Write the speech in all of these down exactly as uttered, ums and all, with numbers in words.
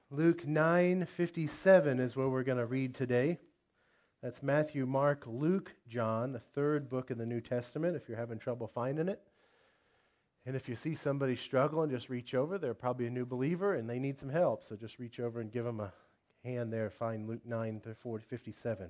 Luke nine fifty-seven is where we're going to read today. That's Matthew, Mark, Luke, John, the third book in the New Testament, if you're having trouble finding it. And if you see somebody struggling, just reach over. They're probably a new believer and they need some help. So just reach over and give them a hand there. Find Luke nine fifty-seven.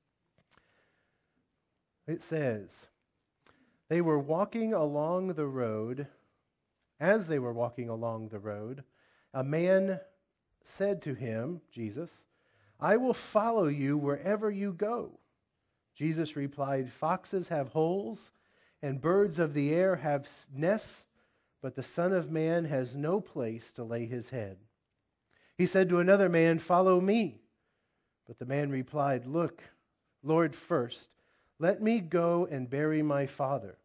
It says, they were walking along the road. As they were walking along the road, a man said to him, Jesus, I will follow you wherever you go. Jesus replied, foxes have holes and birds of the air have nests, but the Son of Man has no place to lay his head. He said to another man, follow me. But the man replied, look, Lord, first, let me go and bury my father.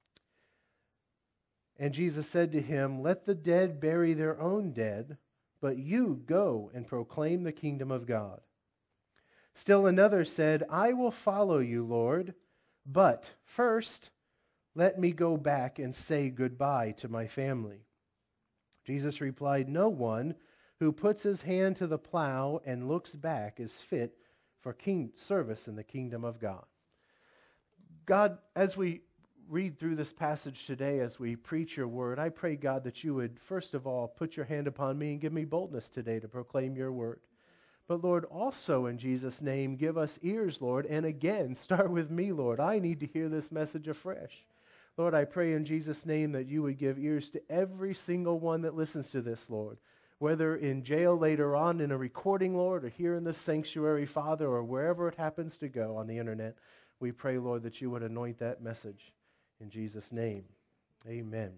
And Jesus said to him, let the dead bury their own dead, but you go and proclaim the kingdom of God. Still another said, I will follow you, Lord, but first let me go back and say goodbye to my family. Jesus replied, no one who puts his hand to the plow and looks back is fit for king service in the kingdom of God. God, as we read through this passage today, as we preach your word, I pray, God, that you would, first of all, put your hand upon me and give me boldness today to proclaim your word. But, Lord, also in Jesus' name, give us ears, Lord, and again, start with me, Lord. I need to hear this message afresh. Lord, I pray in Jesus' name that you would give ears to every single one that listens to this, Lord, whether in jail later on in a recording, Lord, or here in the sanctuary, Father, or wherever it happens to go on the internet. We pray, Lord, that you would anoint that message. In Jesus' name, amen.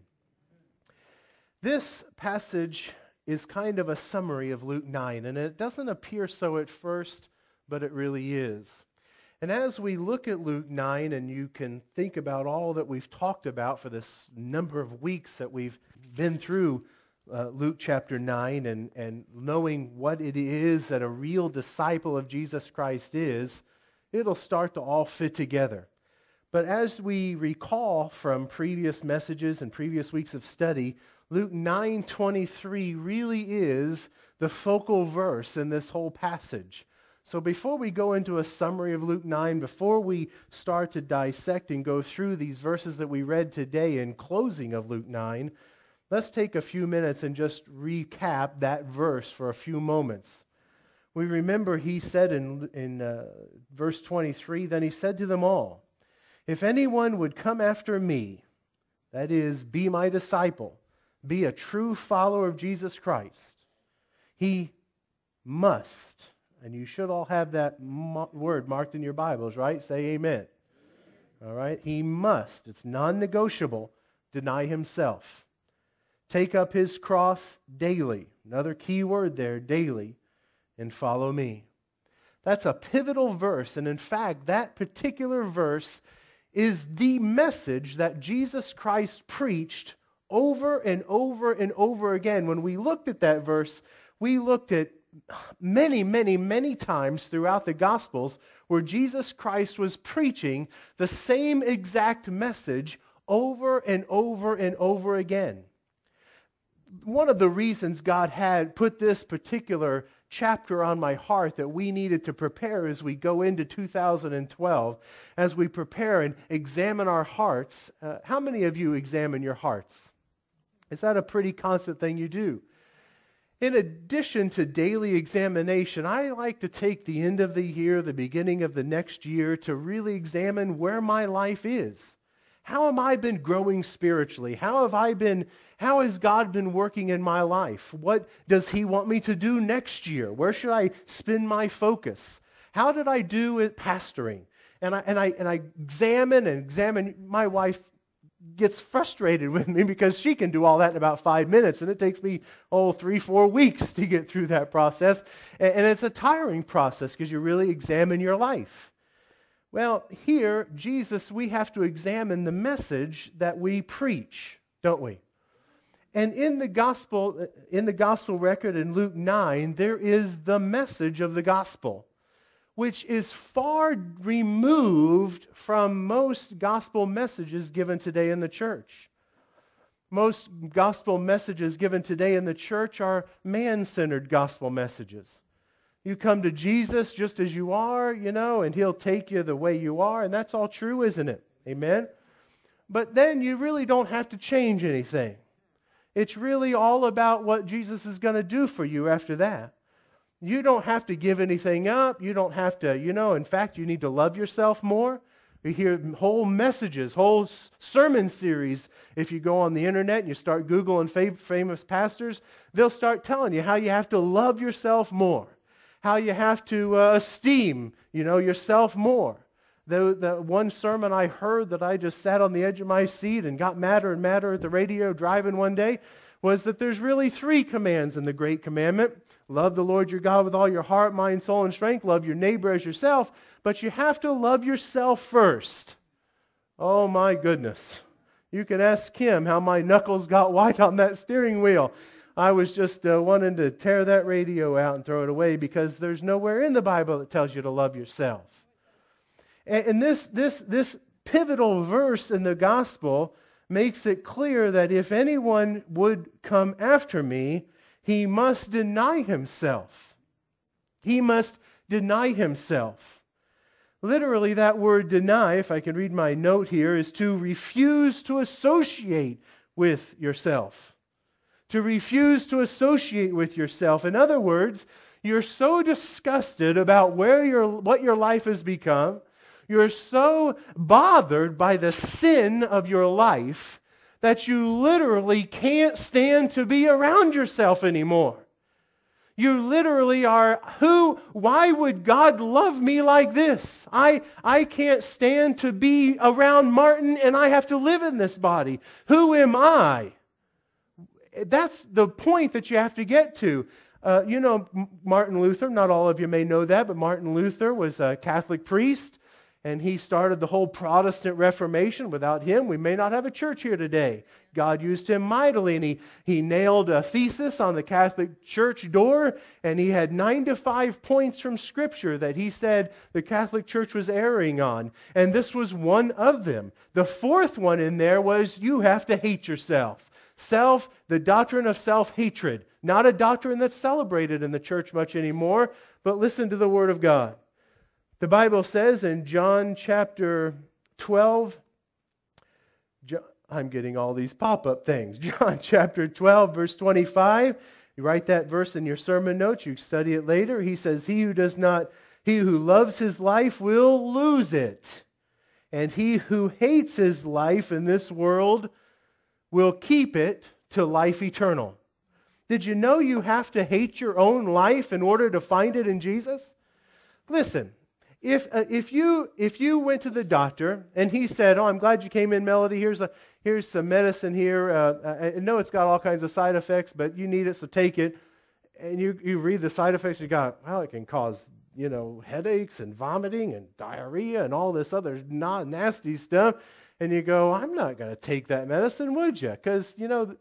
This passage is kind of a summary of Luke nine, and it doesn't appear so at first, but it really is. And as we look at Luke nine, and you can think about all that we've talked about for this number of weeks that we've been through uh, Luke chapter nine, and, and knowing what it is that a real disciple of Jesus Christ is, it'll start to all fit together. But as we recall from previous messages and previous weeks of study, Luke nine twenty-three really is the focal verse in this whole passage. So before we go into a summary of Luke nine, before we start to dissect and go through these verses that we read today in closing of Luke nine, let's take a few minutes and just recap that verse for a few moments. We remember he said in, in uh, verse twenty-three, then he said to them all, if anyone would come after me, that is, be my disciple, be a true follower of Jesus Christ, he must, and you should all have that mo- word marked in your Bibles, right? Say amen. Amen. All right? He must, it's non-negotiable, deny himself. Take up his cross daily. Another key word there, daily, and follow me. That's a pivotal verse, and in fact, that particular verse is the message that Jesus Christ preached over and over and over again. When we looked at that verse, we looked at many, many, many times throughout the Gospels where Jesus Christ was preaching the same exact message over and over and over again. One of the reasons God had put this particular chapter on my heart that we needed to prepare as we go into two thousand twelve, as we prepare and examine our hearts. Uh, how many of you examine your hearts? Is that a pretty constant thing you do? In addition to daily examination, I like to take the end of the year, the beginning of the next year, to really examine where my life is. How have I been growing spiritually? How have I been, how has God been working in my life? What does he want me to do next year? Where should I spend my focus? How did I do at pastoring? And I, and I, and I examine and examine. My wife gets frustrated with me because she can do all that in about five minutes, and it takes me, oh, three, four weeks to get through that process. And, and it's a tiring process because you really examine your life. Well, here, Jesus, we have to examine the message that we preach, don't we? And in the gospel, in the gospel record in Luke nine, there is the message of the gospel, which is far removed from most gospel messages given today in the church. Most gospel messages given today in the church are man-centered gospel messages. You come to Jesus just as you are, you know, and He'll take you the way you are, and that's all true, isn't it? Amen? But then you really don't have to change anything. It's really all about what Jesus is going to do for you after that. You don't have to give anything up. You don't have to, you know, in fact, you need to love yourself more. We hear whole messages, whole sermon series. If you go on the internet and you start Googling fam- famous pastors, they'll start telling you how you have to love yourself more, how you have to uh, esteem, you know, yourself more. The, the one sermon I heard that I just sat on the edge of my seat and got madder and madder at the radio driving one day was that there's really three commands in the Great Commandment. Love the Lord your God with all your heart, mind, soul, and strength. Love your neighbor as yourself. But you have to love yourself first. Oh my goodness. You can ask Kim how my knuckles got white on that steering wheel. I was just uh, wanting to tear that radio out and throw it away because there's nowhere in the Bible that tells you to love yourself. And, and this, this, this pivotal verse in the gospel makes it clear that if anyone would come after me, he must deny himself. He must deny himself. Literally, that word deny, if I can read my note here, is to refuse to associate with yourself. To refuse to associate with yourself. In other words, you're so disgusted about where your, what your life has become. You're so bothered by the sin of your life that you literally can't stand to be around yourself anymore. You literally are, who, why would God love me like this? I, I can't stand to be around Martin and I have to live in this body. Who am I? That's the point that you have to get to. Uh, you know, Martin Luther, not all of you may know that, but Martin Luther was a Catholic priest. And he started the whole Protestant Reformation. Without him, we may not have a church here today. God used him mightily, and he, he nailed a thesis on the Catholic Church door, and he had nine to five points from Scripture that he said the Catholic Church was erring on. And this was one of them. The fourth one in there was you have to hate yourself. Self, the doctrine of self-hatred. Not a doctrine that's celebrated in the church much anymore, but listen to the Word of God. The Bible says in John chapter twelve, John, I'm getting all these pop-up things. John chapter twelve, verse twenty-five. You write that verse in your sermon notes. You study it later. He says, he who does not, he who loves his life will lose it. And he who hates his life in this world will keep it to life eternal. Did you know you have to hate your own life in order to find it in Jesus? Listen. If uh, if you if you went to the doctor and he said, "Oh, I'm glad you came in, Melody. Here's a here's some medicine here. Uh, I know it's got all kinds of side effects, but you need it, so take it." And you you read the side effects, you go, "Well, it can cause you know headaches and vomiting and diarrhea and all this other not nasty stuff." And you go, "I'm not going to take that medicine, would you? Because you know."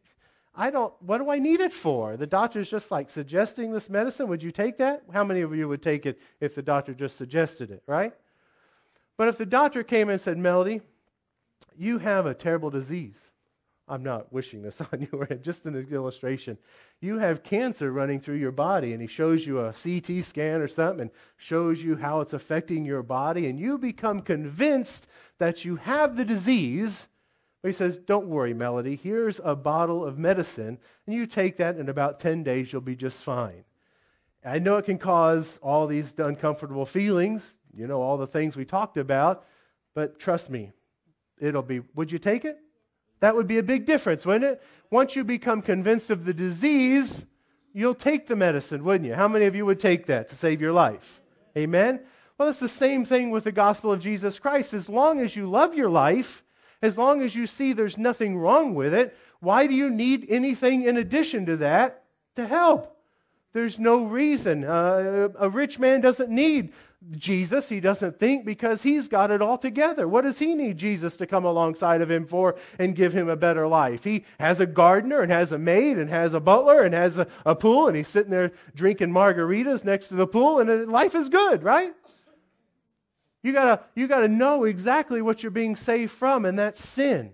I don't, what do I need it for? The doctor's just like suggesting this medicine. Would you take that? How many of you would take it if the doctor just suggested it, right? But if the doctor came and said, Melody, you have a terrible disease. I'm not wishing this on you, or just an illustration. You have cancer running through your body, and he shows you a C T scan or something and shows you how it's affecting your body, and you become convinced that you have the disease. He says, don't worry, Melody. Here's a bottle of medicine, and you take that, and in about ten days, you'll be just fine. I know it can cause all these uncomfortable feelings, you know, all the things we talked about, but trust me, it'll be, would you take it? That would be a big difference, wouldn't it? Once you become convinced of the disease, you'll take the medicine, wouldn't you? How many of you would take that to save your life? Amen? Well, it's the same thing with the gospel of Jesus Christ. As long as you love your life, as long as you see there's nothing wrong with it, why do you need anything in addition to that to help? There's no reason. Uh, a rich man doesn't need Jesus, he doesn't think, because he's got it all together. What does he need Jesus to come alongside of him for and give him a better life? He has a gardener and has a maid and has a butler and has a, a pool, and he's sitting there drinking margaritas next to the pool, and life is good, right? You gotta, you gotta know exactly what you're being saved from, and that's sin.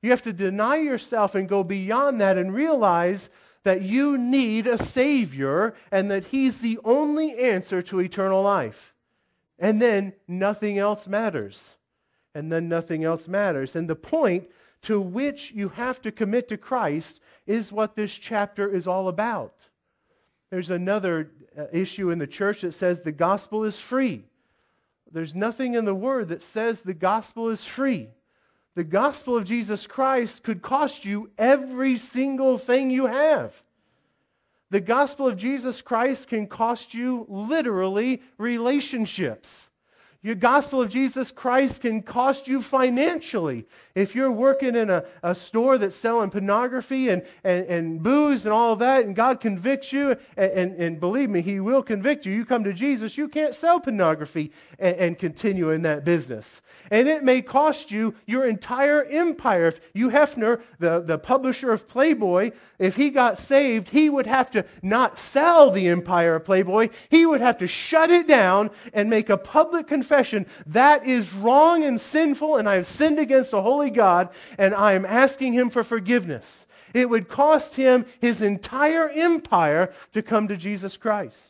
You have to deny yourself and go beyond that and realize that you need a Savior and that He's the only answer to eternal life. And then nothing else matters. And then nothing else matters. And the point to which you have to commit to Christ is what this chapter is all about. There's another issue in the church that says the gospel is free. There's nothing in the Word that says the gospel is free. The gospel of Jesus Christ could cost you every single thing you have. The gospel of Jesus Christ can cost you literally relationships. Your gospel of Jesus Christ can cost you financially. If you're working in a, a store that's selling pornography and, and, and booze and all of that, and God convicts you, and, and, and believe me, He will convict you. You come to Jesus, you can't sell pornography and, and continue in that business. And it may cost you your entire empire. If Hugh Hefner, the, the publisher of Playboy, if he got saved, he would have to not sell the empire of Playboy. He would have to shut it down and make a public confession. That is wrong and sinful, and I have sinned against a holy God, and I am asking Him for forgiveness. It would cost him his entire empire to come to Jesus Christ.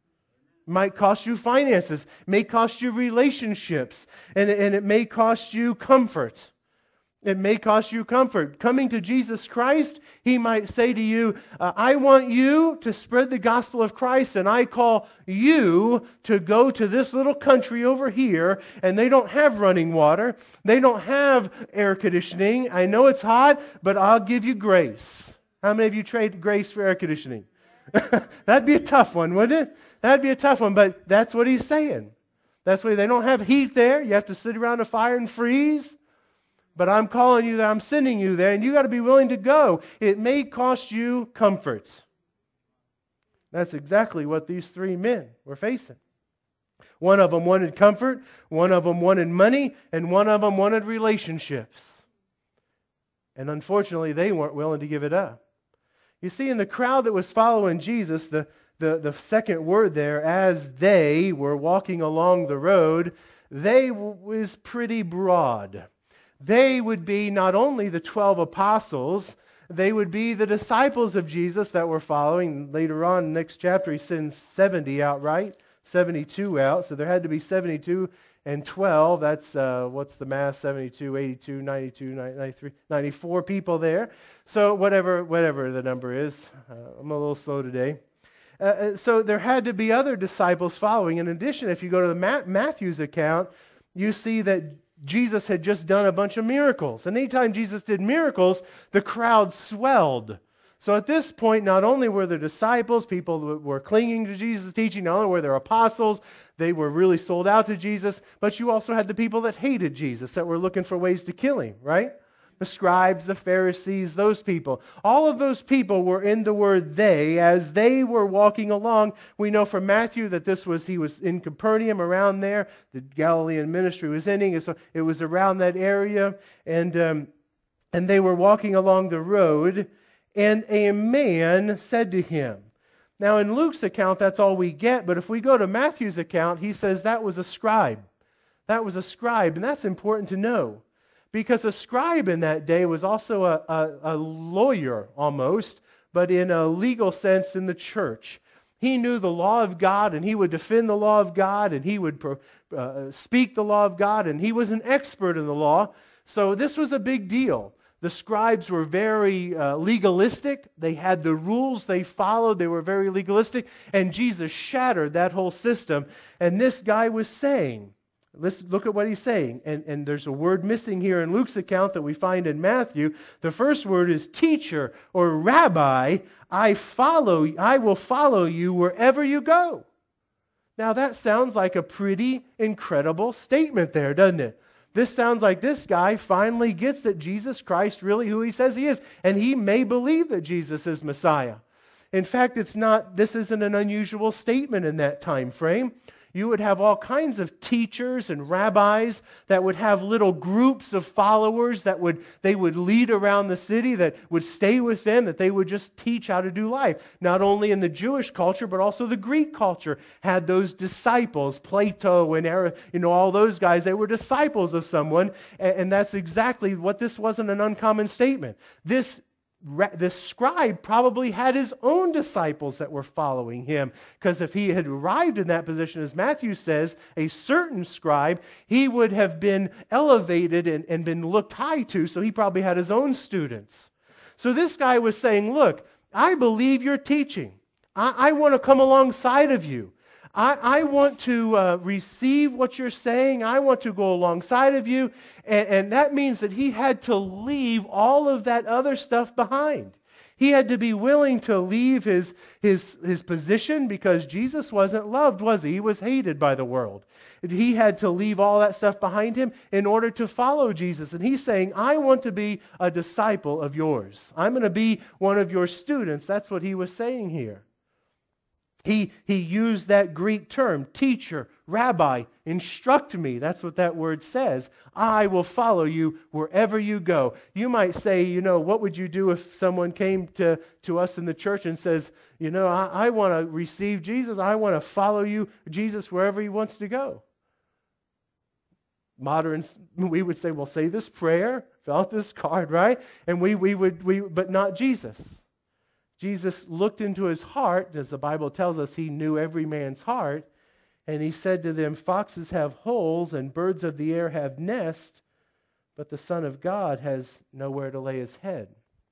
It might cost you finances. It may cost you relationships. And, and it may cost you comfort. It may cost you comfort. Coming to Jesus Christ, He might say to you, uh, I want you to spread the gospel of Christ, and I call you to go to this little country over here, and they don't have running water. They don't have air conditioning. I know it's hot, but I'll give you grace. How many of you trade grace for air conditioning? That'd be a tough one, wouldn't it? That'd be a tough one, but that's what He's saying. That's why they don't have heat there. You have to sit around a fire and freeze. But I'm calling you there, I'm sending you there, and you got to be willing to go. It may cost you comfort. That's exactly what these three men were facing. One of them wanted comfort, one of them wanted money, and one of them wanted relationships. And unfortunately, they weren't willing to give it up. You see, in the crowd that was following Jesus, the, the, the second word there, as they were walking along the road, they was pretty broad. They would be not only the twelve apostles, they would be the disciples of Jesus that were following. Later on, in the next chapter, He sends seventy out, right? seventy-two out. So there had to be seventy-two and twelve. That's, uh, what's the math? seventy-two, eighty-two, ninety-two, ninety-three, ninety-four people there. So whatever, whatever the number is. Uh, I'm a little slow today. Uh, so there had to be other disciples following. In addition, if you go to the Ma- Matthew's account, you see that Jesus had just done a bunch of miracles. And anytime Jesus did miracles, the crowd swelled. So at this point, not only were there disciples, people who were clinging to Jesus' teaching, not only were there apostles, they were really sold out to Jesus, but you also had the people that hated Jesus, that were looking for ways to kill Him, right? The scribes, the Pharisees, those people. All of those people were in the word they. As they were walking along, we know from Matthew that this was, he was in Capernaum, around there. The Galilean ministry was ending, so it was around that area. And, um, and they were walking along the road, and a man said to him. Now in Luke's account, that's all we get, but if we go to Matthew's account, he says that was a scribe. That was a scribe, and that's important to know. Because a scribe in that day was also a, a, a lawyer almost, but in a legal sense in the church. He knew the law of God, and he would defend the law of God, and he would uh, speak the law of God, and he was an expert in the law. So this was a big deal. The scribes were very uh, legalistic. They had the rules they followed. They were very legalistic, and Jesus shattered that whole system. And this guy was saying, let's look at what he's saying. And, and there's a word missing here in Luke's account that we find in Matthew. The first word is teacher or rabbi. I follow, I will follow you wherever you go. Now that sounds like a pretty incredible statement there, doesn't it? This sounds like this guy finally gets that Jesus Christ really who He says He is. And he may believe that Jesus is Messiah. In fact, it's not, this isn't an unusual statement in that time frame. you would have all kinds of teachers and rabbis that would have little groups of followers that would they would lead around the city, that would stay with them, that they would just teach how to do life. Not only in the Jewish culture, but also the Greek culture had those disciples. Plato and you know all those guys, they were disciples of someone, and, and that's exactly what this wasn't an uncommon statement. This The scribe probably had his own disciples that were following him, because if he had arrived in that position, as Matthew says, a certain scribe, he would have been elevated and, and been looked high to, so he probably had his own students. So this guy was saying, look, I believe your teaching. I, I want to come alongside of you. I, I want to uh, receive what you're saying. I want to go alongside of you. And, and that means that he had to leave all of that other stuff behind. He had to be willing to leave his, his, his position, because Jesus wasn't loved, was he? He was hated by the world. He had to leave all that stuff behind him in order to follow Jesus. And he's saying, I want to be a disciple of yours. I'm going to be one of your students. That's what he was saying here. He, he used that Greek term, teacher, rabbi, instruct me. That's what that word says. I will follow you wherever you go. You might say, you know, what would you do if someone came to, to us in the church and says, you know, I, I want to receive Jesus. I want to follow you, Jesus, wherever he wants to go. Moderns, we would say, well, say this prayer, fill out this card, right? And we, we would, we, but not Jesus. Jesus looked into his heart, as the Bible tells us he knew every man's heart, and he said to them, foxes have holes and birds of the air have nests, but the Son of God has nowhere to lay his head.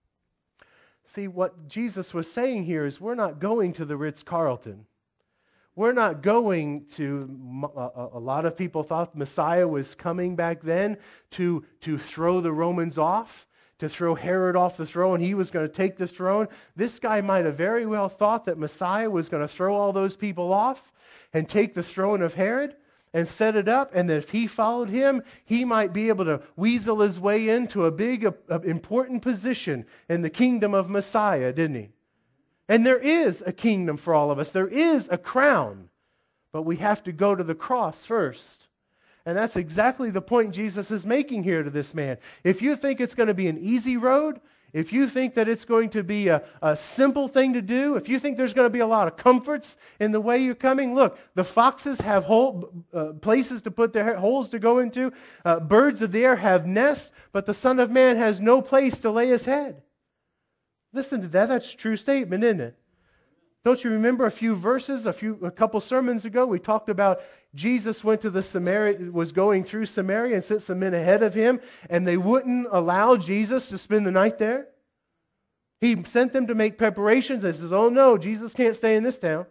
See, what Jesus was saying here is we're not going to the Ritz-Carlton. We're not going to, a, a lot of people thought Messiah was coming back then to, to throw the Romans off, to throw Herod off the throne. He was going to take this throne. This guy might have very well thought that Messiah was going to throw all those people off and take the throne of Herod and set it up, and that if he followed him, he might be able to weasel his way into a big, a, a important position in the kingdom of Messiah, didn't he? And there is a kingdom for all of us. There is a crown, but we have to go to the cross first. And that's exactly the point Jesus is making here to this man. If you think it's going to be an easy road, if you think that it's going to be a, a simple thing to do, if you think there's going to be a lot of comforts in the way you're coming, look, the foxes have hole, uh, places to put their holes to go into. Uh, birds of the air have nests, but the Son of Man has no place to lay his head. Listen to that. That's a true statement, isn't it? Don't you remember a few verses, a few, a couple sermons ago, we talked about Jesus went to the Samaria, was going through Samaria and sent some men ahead of him, and they wouldn't allow Jesus to spend the night there. He sent them to make preparations and says, oh no, Jesus can't stay in this town.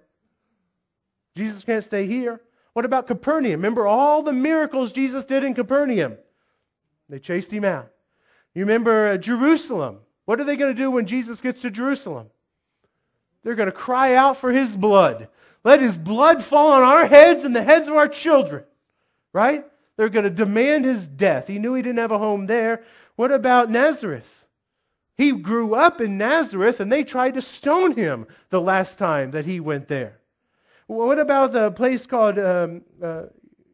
Jesus can't stay here. What about Capernaum? Remember all the miracles Jesus did in Capernaum? They chased him out. You remember uh, Jerusalem? What are they going to do when Jesus gets to Jerusalem? They're going to cry out for his blood. Let his blood fall on our heads and the heads of our children. Right? They're going to demand his death. He knew he didn't have a home there. What about Nazareth? He grew up in Nazareth, and they tried to stone him the last time that he went there. What about the place called um, uh,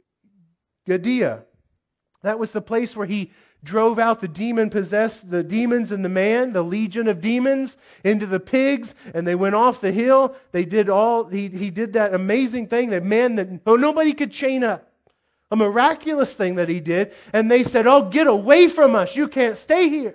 Gadea? That was the place where he drove out the demon-possessed, the demons in the man, the legion of demons, into the pigs, and they went off the hill. They did all, he, he did that amazing thing, that man that oh, nobody could chain up. A miraculous thing that he did. And they said, oh, get away from us. You can't stay here.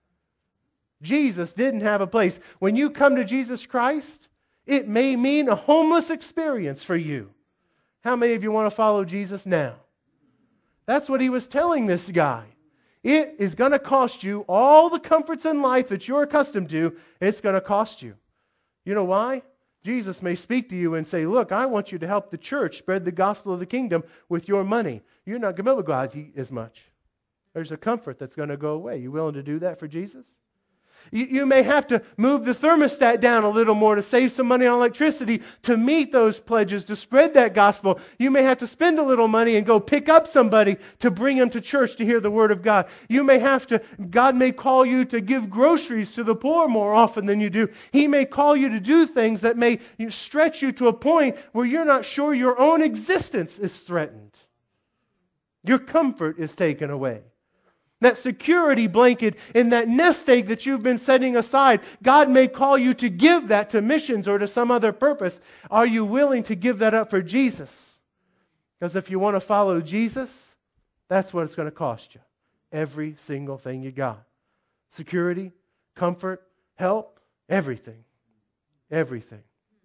Jesus didn't have a place. When you come to Jesus Christ, it may mean a homeless experience for you. How many of you want to follow Jesus now? That's what he was telling this guy. It is going to cost you all the comforts in life that you're accustomed to. It's going to cost you. You know why? Jesus may speak to you and say, look, I want you to help the church spread the gospel of the kingdom with your money. You're not going to be able to go out as much. There's a comfort that's going to go away. You willing to do that for Jesus? You, you may have to move the thermostat down a little more to save some money on electricity to meet those pledges, to spread that gospel. You may have to spend a little money and go pick up somebody to bring them to church to hear the word of God. You may have to, God may call you to give groceries to the poor more often than you do. He may call you to do things that may stretch you to a point where you're not sure your own existence is threatened. Your comfort is taken away. That security blanket in that nest egg that you've been setting aside, God may call you to give that to missions or to some other purpose. Are you willing to give that up for Jesus? Because if you want to follow Jesus, that's what it's going to cost you. Every single thing you got. Security, comfort, help, everything. Everything.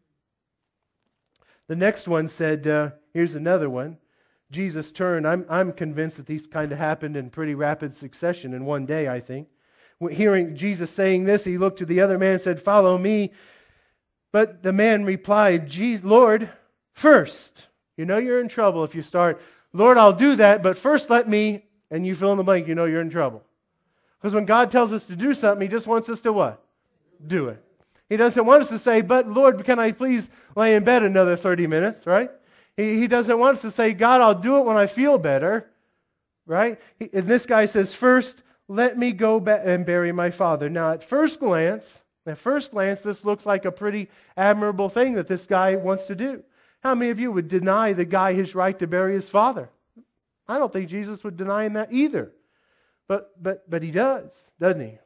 The next one said, uh, here's another one. Jesus turned. I'm, I'm convinced that these kind of happened in pretty rapid succession in one day, I think. Hearing Jesus saying this, he looked to the other man and said, "Follow me." But the man replied, "Lord, first." You know you're in trouble if you start, "Lord, I'll do that, but first let me," and you fill in the blank, you know you're in trouble. Because when God tells us to do something, He just wants us to what? Do it. He doesn't want us to say, "But Lord, can I please lay in bed another thirty minutes, right? He, he doesn't want us to say, "God, I'll do it when I feel better," right? He, and this guy says, "First, let me go back and bury my father." Now, at first glance, at first glance, this looks like a pretty admirable thing that this guy wants to do. How many of you would deny the guy his right to bury his father? I don't think Jesus would deny him that either. But, but, but he does, doesn't he?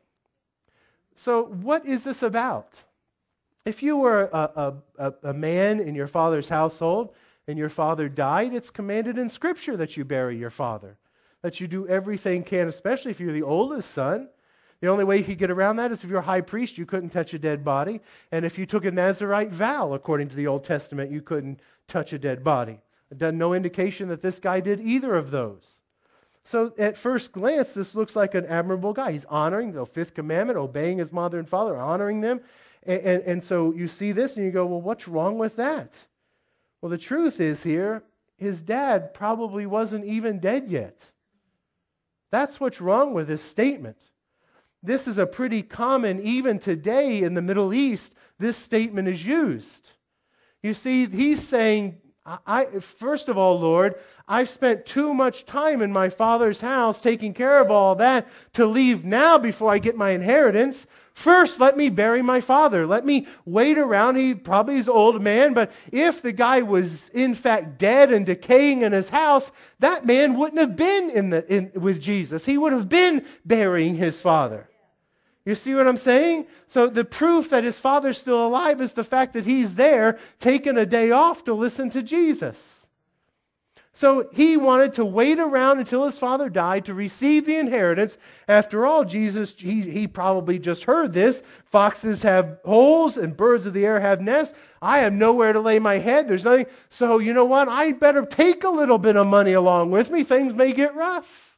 So what is this about? If you were a, a, a man in your father's household and your father died, it's commanded in Scripture that you bury your father, that you do everything you can, especially if you're the oldest son. The only way you could get around that is if you're a high priest, you couldn't touch a dead body. And if you took a Nazirite vow, according to the Old Testament, you couldn't touch a dead body. There's no indication that this guy did either of those. So at first glance, this looks like an admirable guy. He's honoring the fifth commandment, obeying his mother and father, honoring them. And, and, and so you see this and you go, well, what's wrong with that? Well, the truth is here, his dad probably wasn't even dead yet. That's what's wrong with this statement. This is a pretty common, even today in the Middle East, this statement is used. You see, he's saying, I, first of all, Lord, I've spent too much time in my father's house taking care of all that to leave now before I get my inheritance. First, let me bury my father. Let me wait around. He probably is an old man, but if the guy was in fact dead and decaying in his house, that man wouldn't have been in the, in, with Jesus. He would have been burying his father. You see what I'm saying? So the proof that his father's still alive is the fact that he's there taking a day off to listen to Jesus. So he wanted to wait around until his father died to receive the inheritance. After all, Jesus, he, he probably just heard this. Foxes have holes and birds of the air have nests. I have nowhere to lay my head. There's nothing. So you know what? I better take a little bit of money along with me. Things may get rough.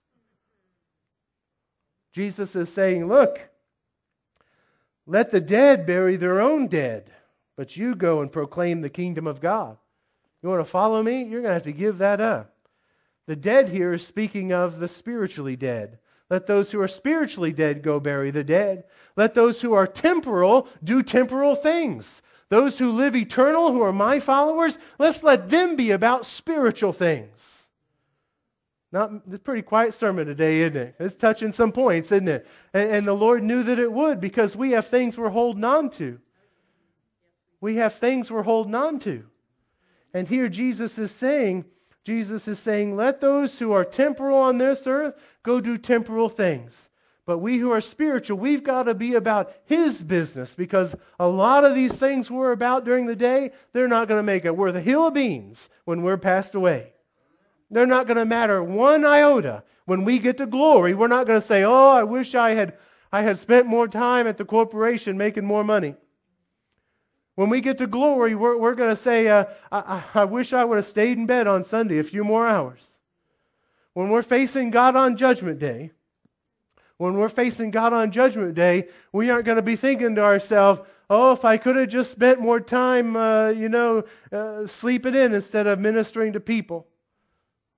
Jesus is saying, look, let the dead bury their own dead, but you go and proclaim the kingdom of God. You want to follow me? You're going to have to give that up. The dead here is speaking of the spiritually dead. Let those who are spiritually dead go bury the dead. Let those who are temporal do temporal things. Those who live eternal, who are my followers, let's let them be about spiritual things. Not, it's a pretty quiet sermon today, isn't it? It's touching some points, isn't it? And, and the Lord knew that it would, because we have things we're holding on to. We have things we're holding on to. And here Jesus is saying, Jesus is saying, let those who are temporal on this earth go do temporal things. But we who are spiritual, we've got to be about His business, because a lot of these things we're about during the day, they're not going to make it. We're the hill of beans when we're passed away. They're not going to matter one iota. When we get to glory, we're not going to say, oh, I wish I had, I had spent more time at the corporation making more money. When we get to glory, we're, we're going to say, uh, I, I wish I would have stayed in bed on Sunday a few more hours. When we're facing God on Judgment Day, when we're facing God on Judgment Day, we aren't going to be thinking to ourselves, oh, if I could have just spent more time, uh, you know, uh, sleeping in instead of ministering to people.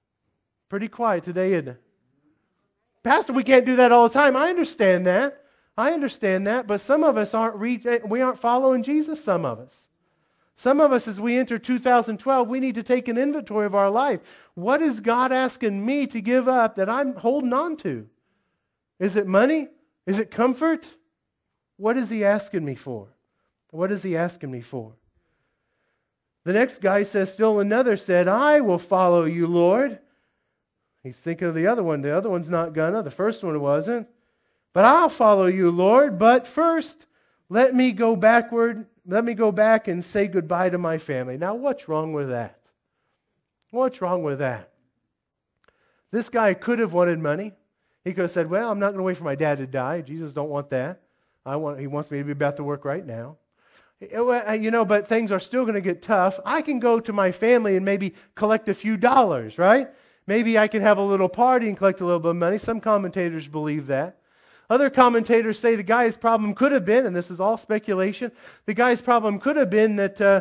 Pretty quiet today, isn't it? Pastor, we can't do that all the time. I understand that. I understand that, but some of us aren't re- we aren't following Jesus, some of us. Some of us, as we enter two thousand twelve, we need to take an inventory of our life. What is God asking me to give up that I'm holding on to? Is it money? Is it comfort? What is he asking me for? What is he asking me for? The next guy says, still another said, I will follow you, Lord. He's thinking of the other one. The other one's not gonna. The first one wasn't. But I'll follow you, Lord. But first, let me go backward. Let me go back and say goodbye to my family. Now, what's wrong with that? What's wrong with that? This guy could have wanted money. He could have said, well, I'm not going to wait for my dad to die. Jesus don't want that. I want, he wants me to be about to work right now. You know, but things are still going to get tough. I can go to my family and maybe collect a few dollars, right? Maybe I can have a little party and collect a little bit of money. Some commentators believe that. Other commentators say the guy's problem could have been, and this is all speculation, the guy's problem could have been that uh,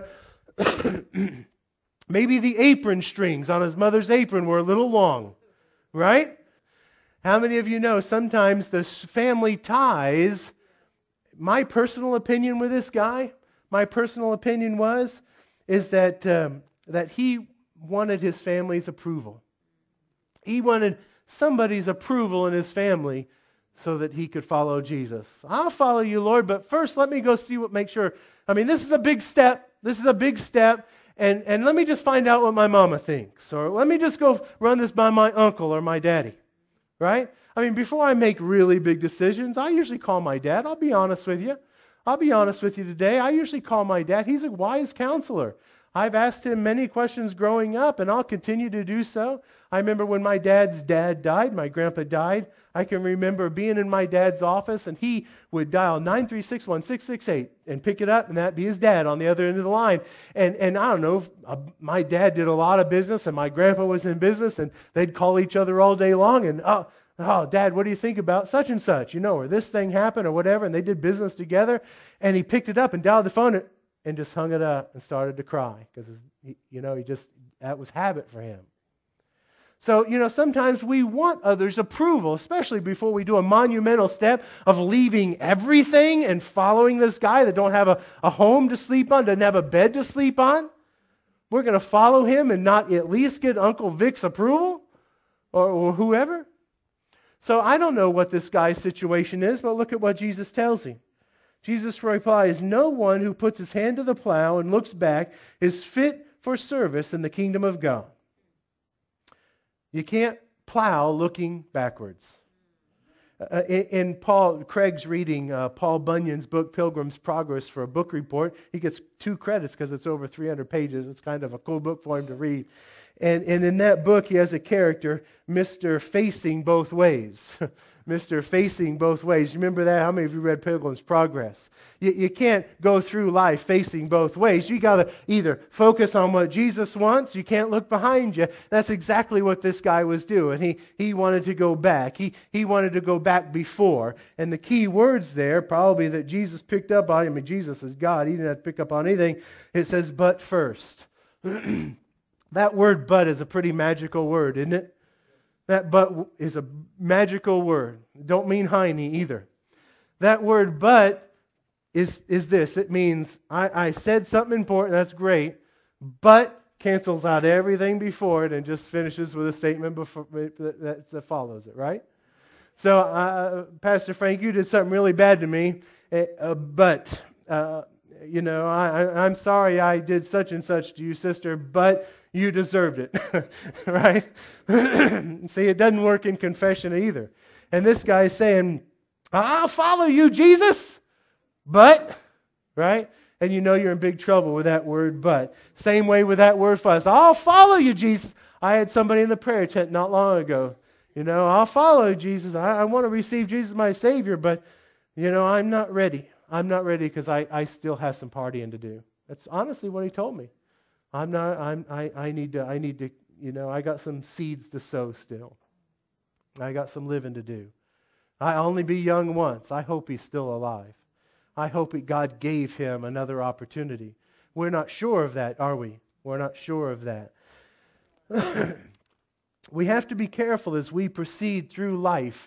maybe the apron strings on his mother's apron were a little long, right? How many of you know sometimes the family ties, my personal opinion with this guy, my personal opinion was, is that, um, that he wanted his family's approval. He wanted somebody's approval in his family so that he could follow Jesus. I'll follow you, Lord, but first let me go see what, make sure. I mean, this is a big step. This is a big step. And, and let me just find out what my mama thinks. Or let me just go run this by my uncle or my daddy. Right? I mean, before I make really big decisions, I usually call my dad. I'll be honest with you. I'll be honest with you today. I usually call my dad. He's a wise counselor. I've asked him many questions growing up, and I'll continue to do so. I remember when my dad's dad died, my grandpa died, I can remember being in my dad's office, and he would dial nine three six one six six eight and pick it up, and that'd be his dad on the other end of the line. And, and I don't know, uh, my dad did a lot of business, and my grandpa was in business, and they'd call each other all day long, and oh, oh, Dad, what do you think about such and such, you know, or this thing happened or whatever, and they did business together, and he picked it up and dialed the phone and, and just hung it up and started to cry because, you know, he just, that was habit for him. So, you know, sometimes we want others' approval, especially before we do a monumental step of leaving everything and following this guy that don't have a, a home to sleep on, doesn't have a bed to sleep on. We're going to follow him and not at least get Uncle Vic's approval or, or whoever. So I don't know what this guy's situation is, but look at what Jesus tells him. Jesus replies, no one who puts his hand to the plow and looks back is fit for service in the kingdom of God. You can't plow looking backwards. Uh, in, in Paul, Craig's reading uh, Paul Bunyan's book, Pilgrim's Progress, for a book report. He gets two credits because it's over three hundred pages. It's kind of a cool book for him to read. And, and in that book, he has a character, Mister Facing Both Ways. Mister Facing Both Ways. You remember that? How many of you read Pilgrim's Progress? You, you can't go through life facing both ways. You got to either focus on what Jesus wants. You can't look behind you. That's exactly what this guy was doing. He, he wanted to go back. He, he wanted to go back before. And the key words there, probably that Jesus picked up on, I mean, Jesus is God. He didn't have to pick up on anything. It says, but first. That word but is a pretty magical word, isn't it? That but is a magical word. Don't mean Heine either. That word but is, is this. It means I, I said something important, that's great, but cancels out everything before it and just finishes with a statement before, that, that follows it, right? So, uh, Pastor Frank, you did something really bad to me, uh, but, uh, you know, I, I, I'm sorry I did such and such to you, sister, but you deserved it, right? See, it doesn't work in confession either. And this guy's saying, I'll follow you, Jesus, but, right? And you know you're in big trouble with that word, but. Same way with that word fuss. I'll follow you, Jesus. I had somebody in the prayer tent not long ago. You know, I'll follow Jesus. I, I want to receive Jesus my Savior, but, you know, I'm not ready. I'm not ready because I, I still have some partying to do. That's honestly what he told me. I'm not, I'm, I, I need to, I need to, you know, I got some seeds to sow still. I got some living to do. I'll only be young once. I hope he's still alive. I hope it, God gave him another opportunity. We're not sure of that, are we? We're not sure of that. We have to be careful as we proceed through life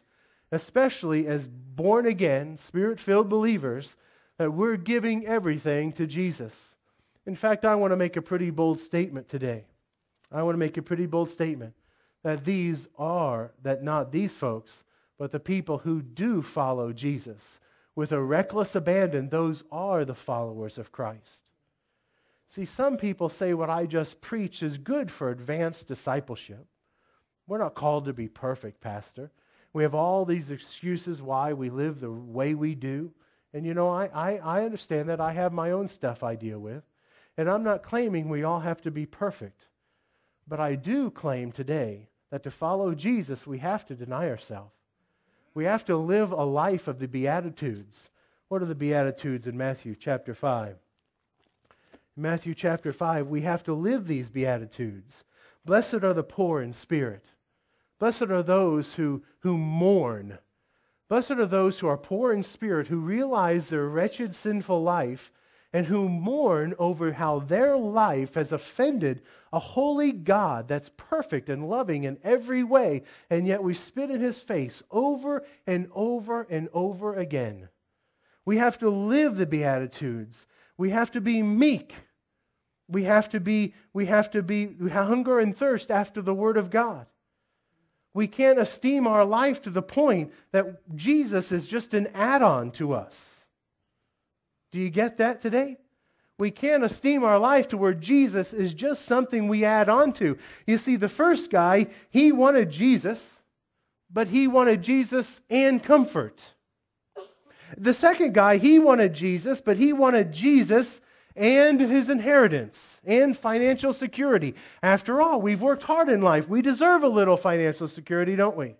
especially as born-again, Spirit-filled believers, that we're giving everything to Jesus. In fact, I want to make a pretty bold statement today. I want to make a pretty bold statement that these are, that not these folks, but the people who do follow Jesus with a reckless abandon, those are the followers of Christ. See, some people say what I just preached is good for advanced discipleship. We're not called to be perfect, Pastor. We have all these excuses why we live the way we do. And you know, I, I, I understand that I have my own stuff I deal with. And I'm not claiming we all have to be perfect. But I do claim today that to follow Jesus, we have to deny ourselves. We have to live a life of the Beatitudes. What are the Beatitudes in Matthew chapter five? In Matthew chapter five, we have to live these Beatitudes. Blessed are the poor in spirit. Blessed are those who, who mourn. Blessed are those who are poor in spirit, who realize their wretched, sinful life, and who mourn over how their life has offended a holy God that's perfect and loving in every way, and yet we spit in his face over and over and over again. We have to live the Beatitudes. We have to be meek. We have to be, we have to be, we hunger and thirst after the Word of God. We can't esteem our life to the point that Jesus is just an add-on to us. Do you get that today? We can't esteem our life to where Jesus is just something we add on to. You see, the first guy, he wanted Jesus, but he wanted Jesus and comfort. The second guy, he wanted Jesus, but he wanted Jesus and his inheritance and financial security. After all, we've worked hard in life. We deserve a little financial security, don't we?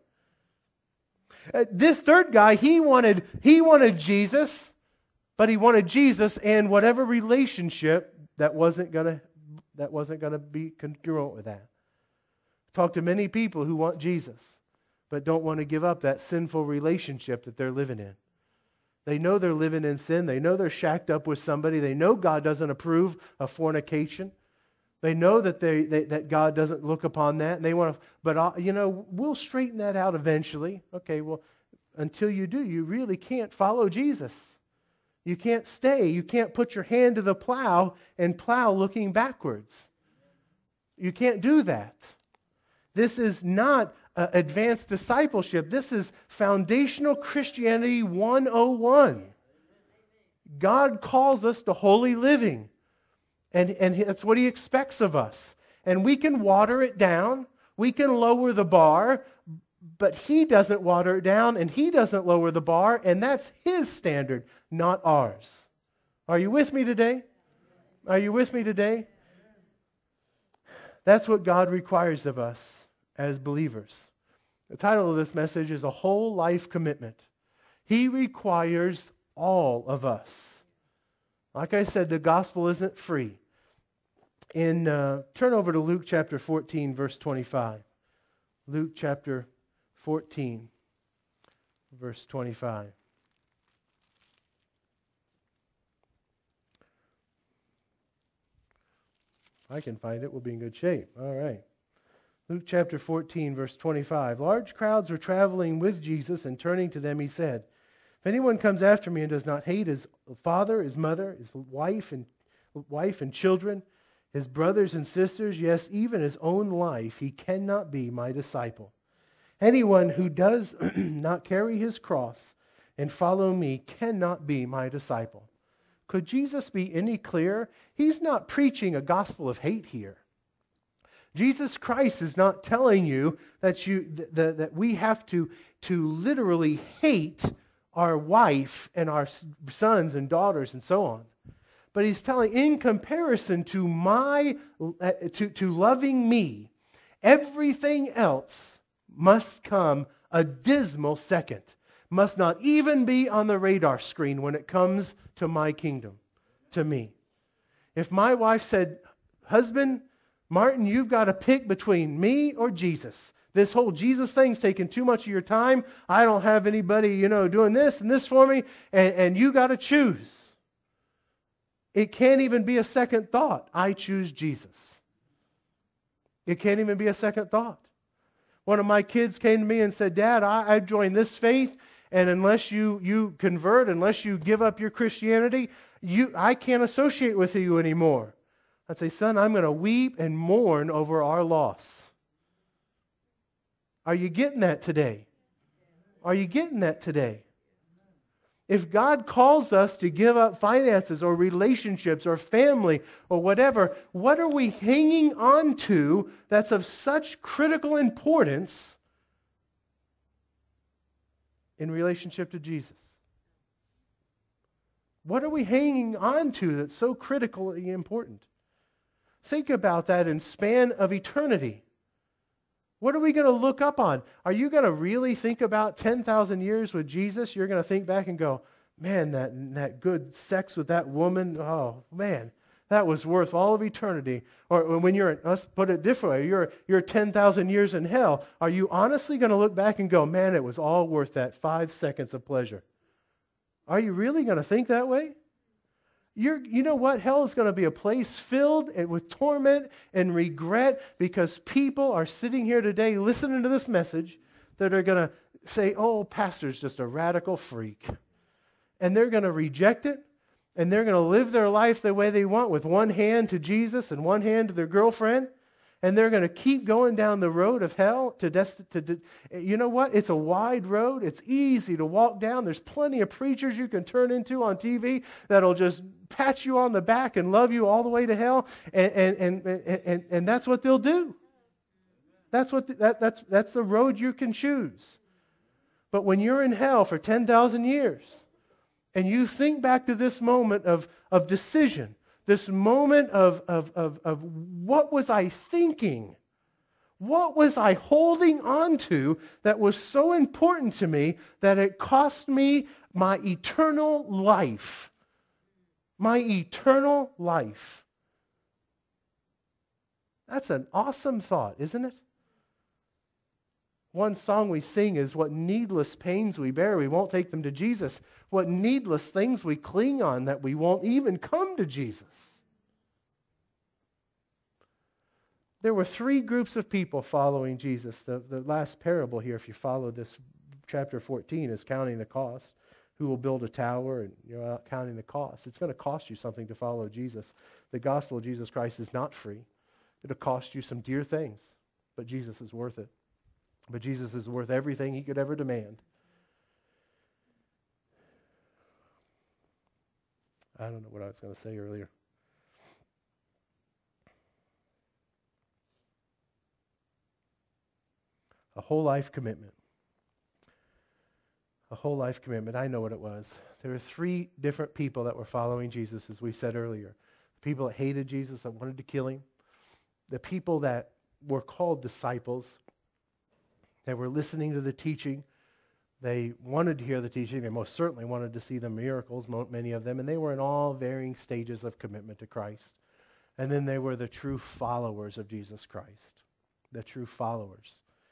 Uh, this third guy, he wanted, he wanted Jesus, but he wanted Jesus and whatever relationship that wasn't gonna that wasn't gonna be congruent with that. Talk to many people who want Jesus, but don't want to give up that sinful relationship that they're living in. They know they're living in sin. They know they're shacked up with somebody. They know God doesn't approve of fornication. They know that they, they that God doesn't look upon that, and they want to. But uh, you know, we'll straighten that out eventually. Okay, well, until you do, you really can't follow Jesus. You can't stay. You can't put your hand to the plow and plow looking backwards. You can't do that. This is not uh, advanced discipleship. This is foundational Christianity one oh one. God calls us to holy living. And, and that's what he expects of us. And we can water it down. We can lower the bar. But he doesn't water it down, and he doesn't lower the bar, and that's his standard, not ours. Are you with me today? Are you with me today? That's what God requires of us as believers. The title of this message is A Whole Life Commitment. He requires all of us. Like I said, the gospel isn't free. In uh, turn over to Luke chapter fourteen, verse twenty-five. Luke chapter fourteen, verse twenty-five. If I can find it, we'll be in good shape. All right. Luke chapter fourteen, verse twenty-five. Large crowds were traveling with Jesus, and turning to them, he said, "If anyone comes after me and does not hate his father, his mother, his wife and wife and children, his brothers and sisters, yes, even his own life, he cannot be my disciple. Anyone who does not carry his cross and follow me cannot be my disciple." Could Jesus be any clearer? He's not preaching a gospel of hate here. Jesus Christ is not telling you that you th- th- that we have to, to literally hate our wife and our sons and daughters and so on. But he's telling, in comparison to my uh, to, to loving me, everything else must come a dismal second, must not even be on the radar screen when it comes to my kingdom, to me. If my wife said, "Husband, Martin, you've got to pick between me or Jesus. This whole Jesus thing's taking too much of your time. I don't have anybody, you know, doing this and this for me, and, and you got to choose." It can't even be a second thought. I choose Jesus. It can't even be a second thought. One of my kids came to me and said, Dad, I, I joined this faith, and unless you, you convert, unless you give up your Christianity, you, I can't associate with you anymore. I'd say, son, I'm going to weep and mourn over our loss. Are you getting that today? Are you getting that today? If God calls us to give up finances or relationships or family or whatever, what are we hanging on to that's of such critical importance in relationship to Jesus? What are we hanging on to that's so critically important? Think about that in span of eternity. What are we going to look up on? Are you going to really think about ten thousand years with Jesus? You're going to think back and go, man, that, that good sex with that woman, oh, man, that was worth all of eternity. Or when you're, let's put it differently, you're, you're ten thousand years in hell. Are you honestly going to look back and go, man, it was all worth that five seconds of pleasure? Are you really going to think that way? You're, you know what? Hell is going to be a place filled with torment and regret because people are sitting here today listening to this message that are going to say, oh, pastor's just a radical freak. And they're going to reject it, and they're going to live their life the way they want with one hand to Jesus and one hand to their girlfriend, and they're going to keep going down the road of hell to, dest- to de- you know what? It's a wide road. It's easy to walk down. There's plenty of preachers you can turn into on T V that'll just pat you on the back and love you all the way to hell, and and and and, and, and that's what they'll do. That's what the, that, that's that's the road you can choose. But when you're in hell for ten thousand years, and you think back to this moment of, of decision, this moment of, of, of, of what was I thinking? What was I holding on to that was so important to me that it cost me my eternal life? My eternal life. That's an awesome thought, isn't it? One song we sing is, what needless pains we bear, we won't take them to Jesus. What needless things we cling on that we won't even come to Jesus. There were three groups of people following Jesus. The, the last parable here, if you follow this, chapter fourteen, is counting the cost. Who will build a tower, and you're out counting the cost. It's going to cost you something to follow Jesus. The gospel of Jesus Christ is not free. It'll cost you some dear things, but Jesus is worth it. But Jesus is worth everything he could ever demand. I don't know what I was going to say earlier. A whole life commitment. A whole life commitment. I know what it was. There were three different people that were following Jesus, as we said earlier. The people that hated Jesus, that wanted to kill him. The people that were called disciples. They were listening to the teaching. They wanted to hear the teaching. They most certainly wanted to see the miracles, many of them. And they were in all varying stages of commitment to Christ. And then they were the true followers of Jesus Christ. The true followers.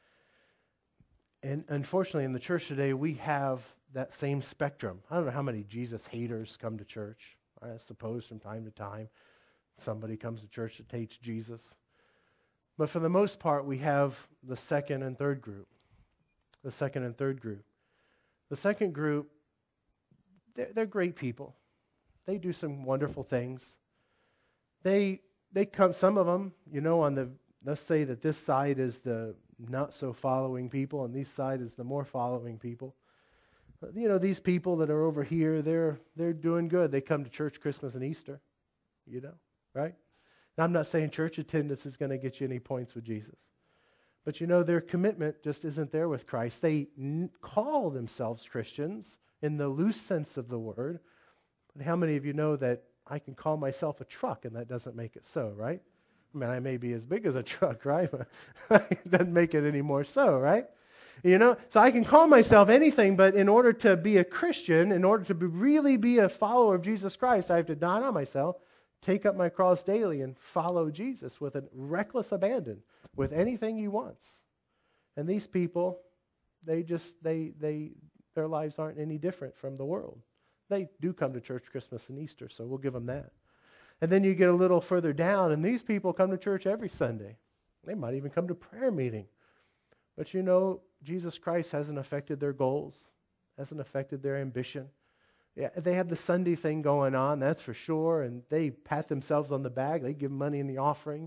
And unfortunately, in the church today, we have that same spectrum. I don't know how many Jesus haters come to church. I suppose from time to time, somebody comes to church that hates Jesus. But for the most part, we have the second and third group. The second and third group. The second group, they're, they're great people. They do some wonderful things. They they come, some of them, you know, on the, let's say that this side is the not so following people, and this side is the more following people. You know, these people that are over here, they're they're doing good. They come to church Christmas and Easter, you know, right? Now, I'm not saying church attendance is going to get you any points with Jesus. But you know, their commitment just isn't there with Christ. They n- call themselves Christians in the loose sense of the word. But how many of you know that I can call myself a truck and that doesn't make it so, right? I mean, I may be as big as a truck, right? But it doesn't make it any more so, right? You know, so I can call myself anything, but in order to be a Christian, in order to be, really be a follower of Jesus Christ, I have to die on myself, take up my cross daily, and follow Jesus with a reckless abandon, with anything he wants. And these people, they just, they, they, their lives aren't any different from the world. They do come to church Christmas and Easter, so we'll give them that. And then you get a little further down, and these people come to church every Sunday. They might even come to prayer meeting. But you know, Jesus Christ hasn't affected their goals, hasn't affected their ambition. Yeah, they have the Sunday thing going on, that's for sure, and they pat themselves on the back, they give money in the offering.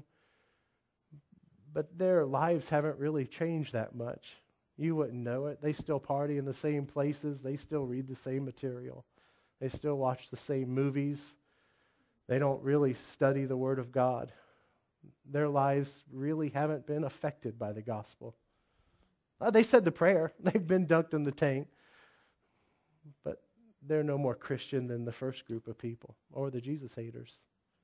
But their lives haven't really changed that much. You wouldn't know it. They still party in the same places. They still read the same material. They still watch the same movies. They don't really study the Word of God. Their lives really haven't been affected by the gospel. Uh, they said the prayer. They've been dunked in the tank. But they're no more Christian than the first group of people or the Jesus haters.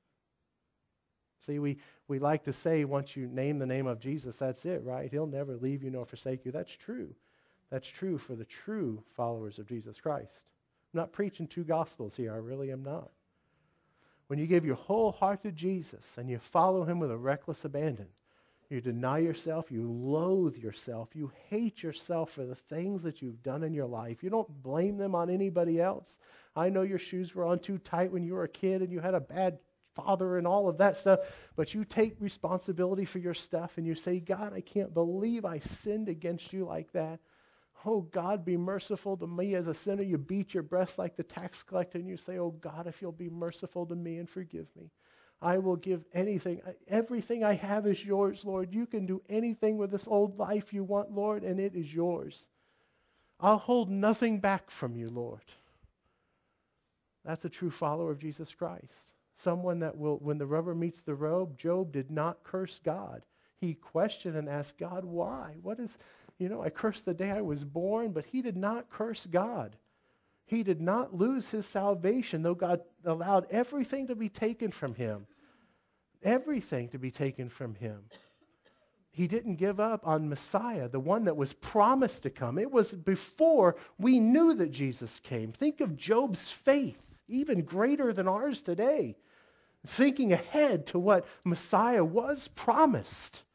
See, we, we like to say once you name the name of Jesus, that's it, right? He'll never leave you nor forsake you. That's true. That's true for the true followers of Jesus Christ. I'm not preaching two gospels here. I really am not. When you give your whole heart to Jesus and you follow him with a reckless abandon, you deny yourself, you loathe yourself, you hate yourself for the things that you've done in your life. You don't blame them on anybody else. I know your shoes were on too tight when you were a kid and you had a bad father and all of that stuff, but you take responsibility for your stuff and you say, God, I can't believe I sinned against you like that. Oh, God, be merciful to me as a sinner. You beat your breast like the tax collector and you say, oh, God, if you'll be merciful to me and forgive me, I will give anything. Everything I have is yours, Lord. You can do anything with this old life you want, Lord, and it is yours. I'll hold nothing back from you, Lord. That's a true follower of Jesus Christ. Someone that will, when the rubber meets the road, Job did not curse God. He questioned and asked God, why? What is, you know, I cursed the day I was born, but he did not curse God. He did not lose his salvation, though God allowed everything to be taken from him. Everything to be taken from him. He didn't give up on Messiah, the one that was promised to come. It was before we knew that Jesus came. Think of Job's faith, even greater than ours today, thinking ahead to what Messiah was promised.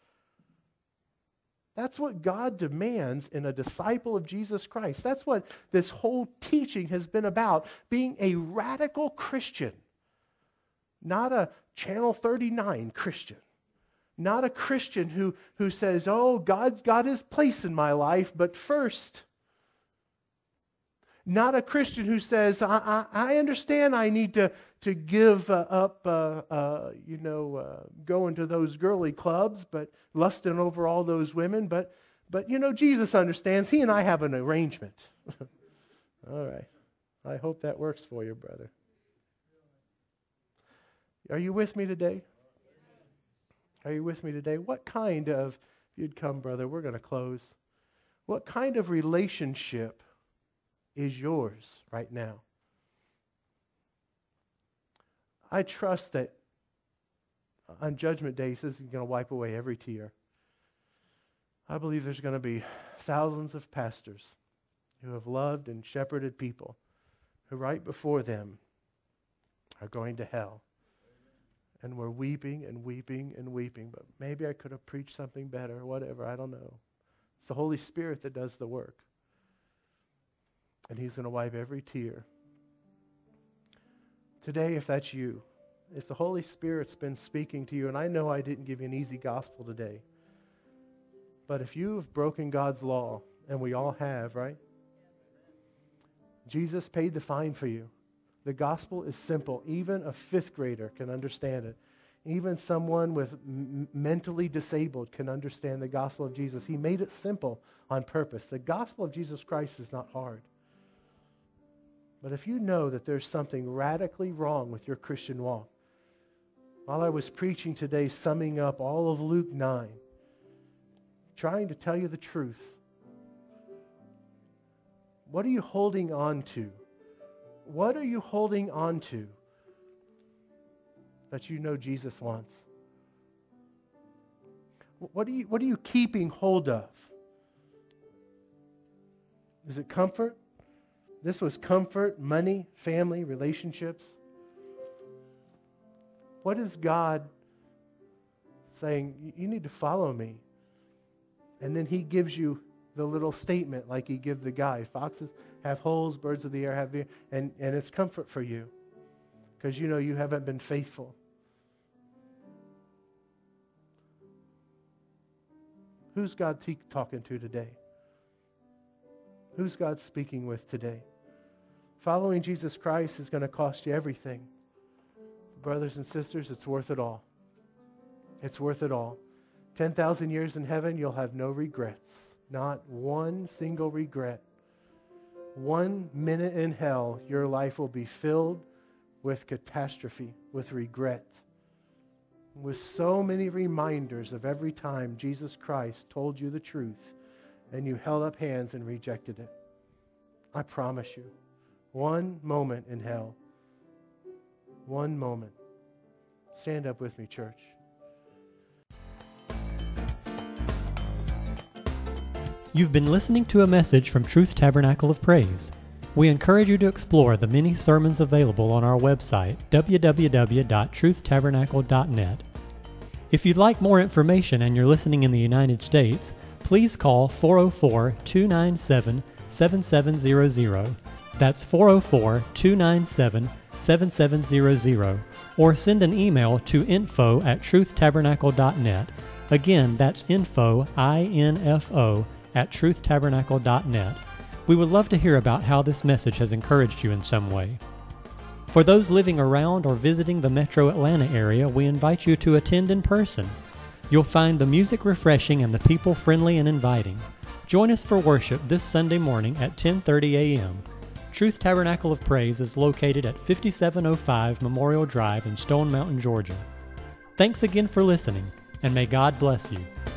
That's what God demands in a disciple of Jesus Christ. That's what this whole teaching has been about, being a radical Christian, not a Channel thirty-nine Christian, not a Christian who, who says, oh, God's got his place in my life, but first. Not a Christian who says, I, I, I understand I need to, to give uh, up, uh, uh, you know, uh, going to those girly clubs, but lusting over all those women. But, but you know, Jesus understands. He and I have an arrangement. All right. I hope that works for you, brother. Are you with me today? Are you with me today? What kind of, if you'd come, brother, we're going to close. What kind of relationship is yours right now? I trust that on Judgment Day, this is going to wipe away every tear. I believe there's going to be thousands of pastors who have loved and shepherded people who right before them are going to hell. And we're weeping and weeping and weeping, but maybe I could have preached something better, whatever, I don't know. It's the Holy Spirit that does the work. And he's going to wipe every tear. Today, if that's you, if the Holy Spirit's been speaking to you, and I know I didn't give you an easy gospel today, but if you have broken God's law, and we all have, right? Jesus paid the fine for you. The gospel is simple. Even a fifth grader can understand it. Even someone with m- mentally disabled can understand the gospel of Jesus. He made it simple on purpose. The gospel of Jesus Christ is not hard. But if you know that there's something radically wrong with your Christian walk, while I was preaching today, summing up all of Luke nine, trying to tell you the truth, what are you holding on to? What are you holding on to that you know Jesus wants? What are you, what are you keeping hold of? Is it comfort? This was comfort, money, family, relationships. What is God saying? You need to follow me. And then he gives you the little statement like he gave the guy. Foxes have holes, birds of the air have ears, and, and it's comfort for you because you know you haven't been faithful. Who's God te- talking to today? Who's God speaking with today? Following Jesus Christ is going to cost you everything. Brothers and sisters, it's worth it all. It's worth it all. ten thousand years in heaven, you'll have no regrets. Not one single regret. One minute in hell, your life will be filled with catastrophe, with regret, with so many reminders of every time Jesus Christ told you the truth and you held up hands and rejected it. I promise you, one moment in hell. One moment. Stand up with me, church. You've been listening to a message from Truth Tabernacle of Praise. We encourage you to explore the many sermons available on our website, w w w dot truth tabernacle dot net. If you'd like more information and you're listening in the United States, please call four oh four, two nine seven, seven seven zero zero. That's four oh four, two nine seven, seven seven zero zero. Or send an email to info at truth tabernacle dot net. Again, that's info, I N F O, at truth tabernacle dot net. We would love to hear about how this message has encouraged you in some way. For those living around or visiting the Metro Atlanta area, we invite you to attend in person. You'll find the music refreshing and the people friendly and inviting. Join us for worship this Sunday morning at ten thirty a.m. Truth Tabernacle of Praise is located at fifty-seven oh five Memorial Drive in Stone Mountain, Georgia. Thanks again for listening, and may God bless you.